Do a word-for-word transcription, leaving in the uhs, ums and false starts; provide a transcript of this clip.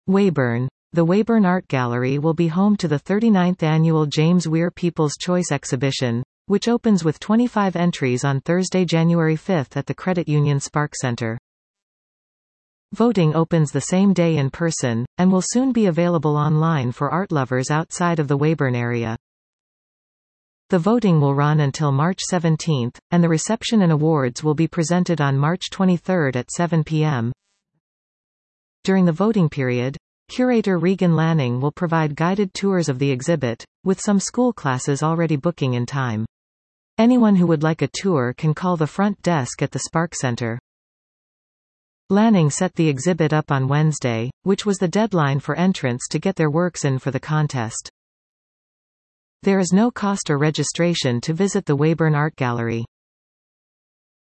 Weyburn. The Weyburn Art Gallery will be home to the thirty-ninth annual James Weir People's Choice Exhibition, which opens with twenty-five entries on Thursday, January fifth at the Credit Union Spark Center. Voting opens the same day in person, and will soon be available online for art lovers outside of the Weyburn area. The voting will run until March seventeenth, and the reception and awards will be presented on March twenty-third at seven p m During the voting period, curator Regan Lanning will provide guided tours of the exhibit, with some school classes already booking in time. Anyone who would like a tour can call the front desk at the Spark Center. Lanning set the exhibit up on Wednesday, which was the deadline for entrants to get their works in for the contest. There is no cost or registration to visit the Weyburn Art Gallery.